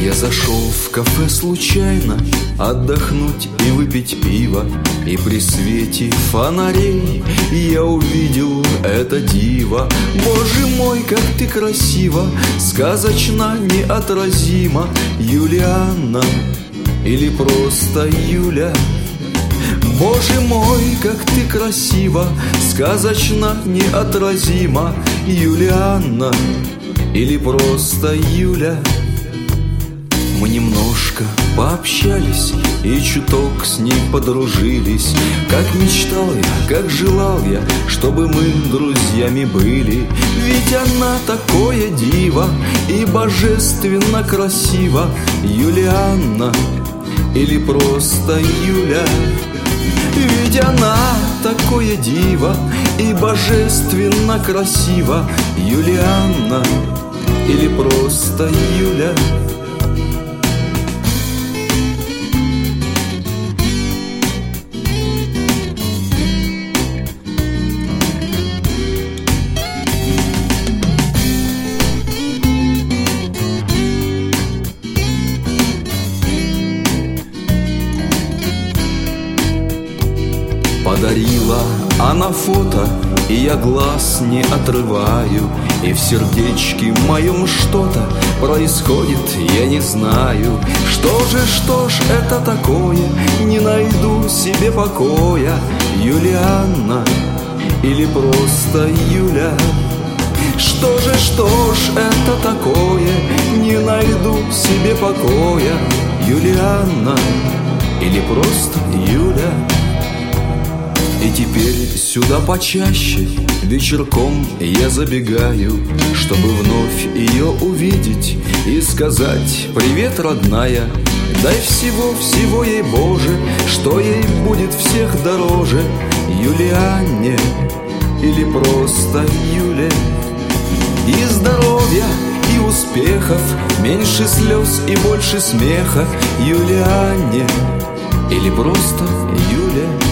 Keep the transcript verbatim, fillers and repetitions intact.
Я зашел в кафе случайно отдохнуть и выпить пиво, и при свете фонарей я увидел это диво. Боже мой, как ты красива, сказочно неотразима, Юлианна или просто Юля. Боже мой, как ты красива, сказочно неотразима, Юлианна или просто Юля. Мы немножко пообщались и чуток с ней подружились. Как мечтал я, как желал я, чтобы мы друзьями были. Ведь она такое диво и божественно красива, Юлианна или просто Юля. Ведь она такое диво и божественно красива, Юлианна или просто Юля. Подарила она фото, и я глаз не отрываю, и в сердечке моем что-то происходит, я не знаю. Что же, что ж это такое, не найду себе покоя, Юлианна или просто Юля. Что же, что ж это такое, не найду себе покоя, Юлианна или просто Юля. И теперь сюда почаще вечерком я забегаю, чтобы вновь ее увидеть и сказать: привет, родная. Дай всего-всего ей, Боже, что ей будет всех дороже, Юлианне или просто Юле. И здоровья, и успехов, меньше слез и больше смеха, Юлианне или просто Юле.